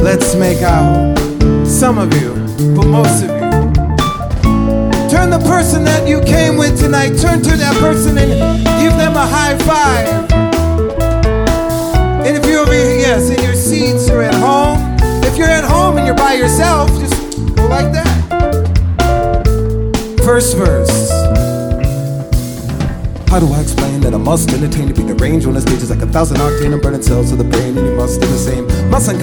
Let's make out. Some of you, but most of you. Turn the person that you came with tonight, turn to that person and give them a high five. And if you're over here, yes, in your seats or at home, if you're at home and you're by yourself, just go like that. First verse. How do I explain that I must entertain to be the range on the stage is like 1,000 octane and burning cells to the brain, and you must do the same. Mustn't